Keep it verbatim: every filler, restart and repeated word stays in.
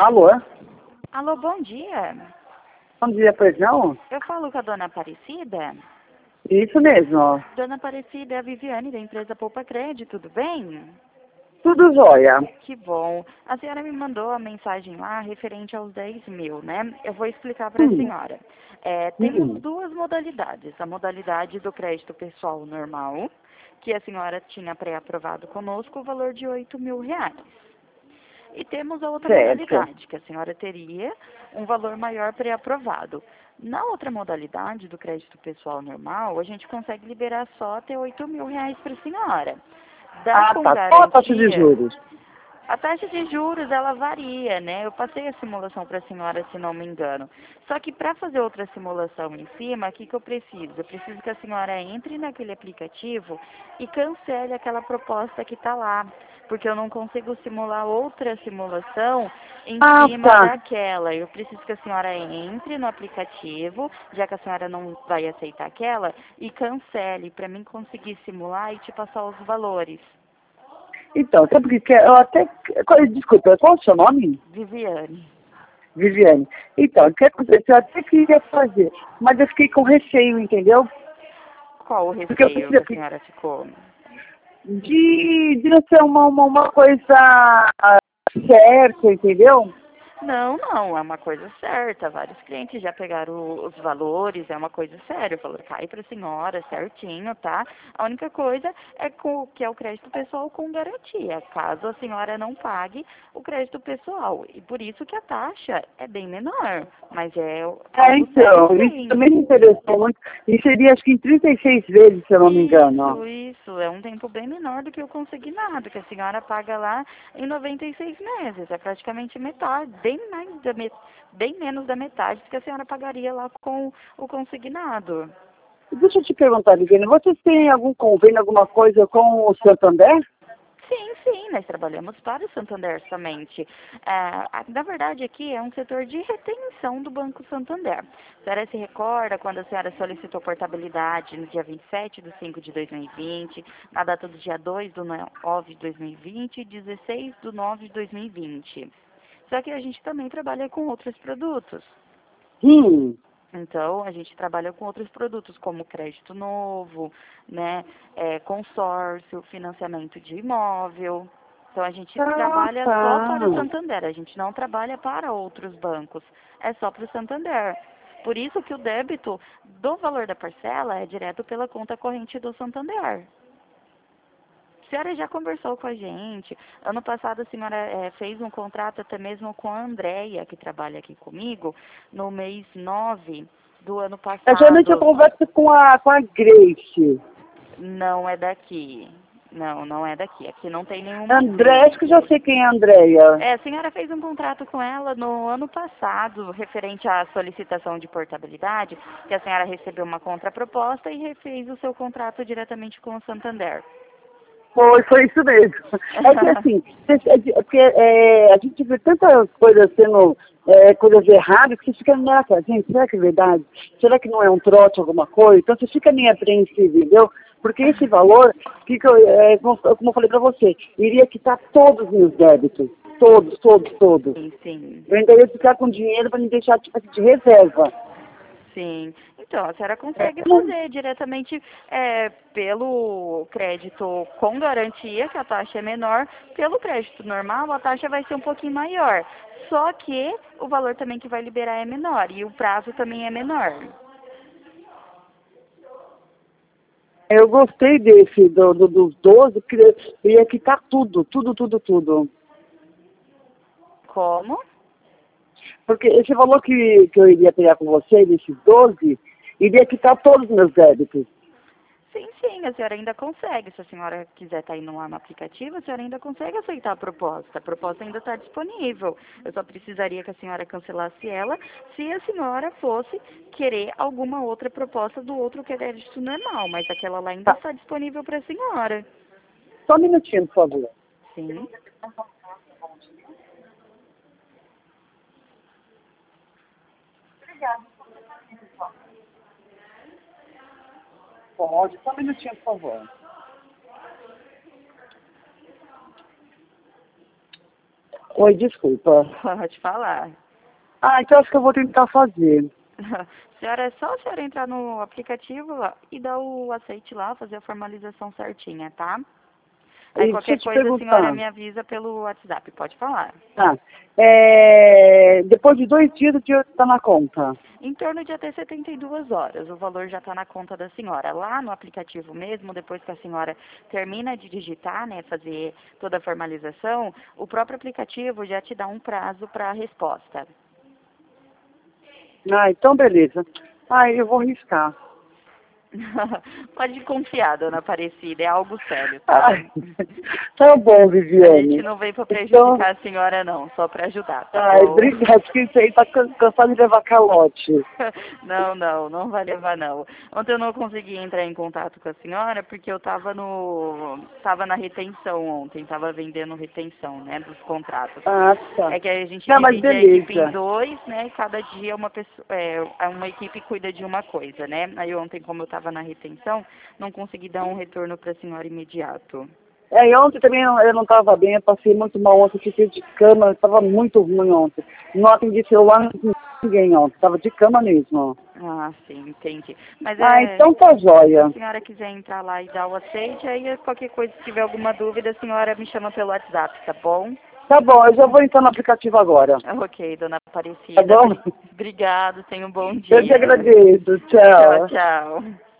Alô? Alô, bom dia. Bom dia, pois não? Eu falo com a dona Aparecida. Isso mesmo. Dona Aparecida é a Viviane da empresa Poupa Crédito, tudo bem? Tudo jóia. Que bom. A senhora me mandou a mensagem lá referente aos dez mil, né? Eu vou explicar para a Hum. senhora. É, temos Hum. duas modalidades. A modalidade do crédito pessoal normal, que a senhora tinha pré-aprovado conosco, o valor de oito mil reais. E temos a outra Certo. modalidade, que a senhora teria um valor maior pré-aprovado. Na outra modalidade do crédito pessoal normal, a gente consegue liberar só até oito mil reais para a senhora. Dá Ah, com tá. Qual a taxa de garantia. juros? A taxa de juros, ela varia, né? Eu passei a simulação para a senhora, se não me engano. Só que para fazer outra simulação em cima, o que, que eu preciso? Eu preciso que a senhora entre naquele aplicativo e cancele aquela proposta que está lá. Porque eu não consigo simular outra simulação em Ah, cima tá. daquela. Eu preciso que a senhora entre no aplicativo, já que a senhora não vai aceitar aquela, e cancele para mim conseguir simular e te passar os valores. Então, sabe o que que é? Eu até... qual- Desculpa, qual é o seu nome? Viviane. Viviane. Então, o que aconteceu? Eu até queria fazer, mas eu fiquei com receio, entendeu? Qual o Porque eu receio que a preciso senhora ficou? de, de não ser uma, uma, uma coisa certa, entendeu? Não, não, é uma coisa certa. Vários clientes já pegaram o- os valores, é uma coisa séria. O valor cai para a senhora certinho, tá? A única coisa é com, que é o crédito pessoal com garantia, caso a senhora não pague o crédito pessoal. E por isso que a taxa é bem menor, mas é É, algo sério então, isso sim. também me interessou muito. E seria acho que em trinta e seis vezes, se eu não me engano. Isso, isso. É um tempo bem menor do que o consignado, que a senhora paga lá em noventa e seis meses. É praticamente metade, bem mais da met... bem menos da metade do que a senhora pagaria lá com o consignado. Deixa eu te perguntar, Viviane, vocês têm algum convênio, alguma coisa com o Santander? Sim, sim, nós trabalhamos para o Santander somente. Ah, a- na verdade, aqui é um setor de retenção do Banco Santander. A senhora se recorda quando a senhora solicitou portabilidade no dia vinte e sete de cinco de dois mil e vinte, na data do dia dois de nove de dois mil e vinte e dezesseis de nove de dois mil e vinte. Só que a gente também trabalha com outros produtos. Hum. Então, a gente trabalha com outros produtos, como crédito novo, né, é, consórcio, financiamento de imóvel. Então, a gente Ah, trabalha só tá. para o Santander, a gente não trabalha para outros bancos, é só para o Santander. Por isso que o débito do valor da parcela é direto pela conta corrente do Santander. A senhora já conversou com a gente. Ano passado a senhora eh, fez um contrato até mesmo com a Andréia, que trabalha aqui comigo, no mês nove do ano Eu geralmente eu passado. converso com a, com a Grace. Não é daqui. Não, não é daqui. Aqui não tem nenhuma André, acho que eu já Grace. sei quem é a Andréia. É, a senhora fez um contrato com ela no ano passado, referente à solicitação de portabilidade, que a senhora recebeu uma contraproposta e refez o seu contrato diretamente com o Santander. Foi, foi isso mesmo. É que assim, é de- é porque é, a gente vê tantas coisas sendo, é, coisas erradas, que você fica nessa, gente, será que é verdade? Será que não é um trote, alguma coisa? Então você fica meio apreensivo, entendeu? Porque esse valor, que que eu, é, como, como eu falei pra você, iria quitar todos os meus débitos. Todos, todos, todos. Sim, sim. Eu ainda ia ficar com dinheiro para me deixar tipo, assim, de reserva. Sim. Então, a senhora É, consegue fazer diretamente é, pelo crédito com garantia, que a taxa é menor, pelo crédito normal, a taxa vai ser um pouquinho maior. Só que o valor também que vai liberar é menor e o prazo também é menor. eu gostei desse, do, do, dos doze, porque ia quitar tudo, tudo, tudo, tudo. Como? Porque esse valor que, que eu iria pegar com você, desses doze, iria quitar todos os meus débitos. Sim, sim, a senhora ainda consegue. Se a senhora quiser estar indo lá no aplicativo, a senhora ainda consegue aceitar a proposta. A proposta ainda está disponível. Eu só precisaria que a senhora cancelasse ela se a senhora fosse querer alguma outra proposta do outro crédito normal. Mas aquela lá ainda Tá, está disponível para a senhora. só um minutinho, por favor. Sim. Pode, só um minutinho, por favor. Oi, desculpa. Pode falar. Ah, então acho que eu vou tentar fazer. Senhora, é só a senhora entrar no aplicativo lá e dar o aceite lá, fazer a formalização certinha, tá? Aí E deixa qualquer eu te coisa a senhora perguntar. me avisa pelo WhatsApp, pode falar. Tá. É, depois de dois dias o dinheiro está na conta. Em torno de até setenta e duas horas, o valor já está na conta da senhora. Lá no aplicativo mesmo, depois que a senhora termina de digitar, né, fazer toda a formalização, o próprio aplicativo já te dá um prazo para a resposta. Ah, então beleza. Ah, eu vou riscar. Pode confiar, dona Aparecida, é algo sério, tá? Ai, tá bom, A gente Viviane. não veio para prejudicar Então, a senhora não, só para ajudar, tá ai, bom? obrigado, porque isso aí tá can- cansado de levar calote. Não, não, não vai levar não. Ontem eu não consegui entrar em contato com a senhora porque eu estava no, tava na retenção ontem, estava vendendo retenção, né, dos contratos. Ah, tá. É que a gente Não, mas divide a equipe em beleza. dois, né, e cada dia uma pessoa, é, uma equipe cuida de uma coisa, né. Aí ontem, como eu estava na retenção, não consegui dar um retorno para a senhora imediato. É, e ontem também eu eu não estava bem, eu passei muito mal ontem, fiquei de cama, estava muito ruim ontem. Não atendi celular, não atendi ninguém ontem, estava de cama mesmo. Ah, sim, entendi. Mas Ah, é, então tá se a jóia. senhora quiser entrar lá e dar o aceite, aí qualquer coisa, se tiver alguma dúvida, a senhora me chama pelo WhatsApp, tá bom? Tá bom, eu já vou entrar no aplicativo agora. Ok, dona Tá Aparecida. bom? Obrigado, tenha um bom Eu te dia. agradeço. Tchau, Tchau. tchau.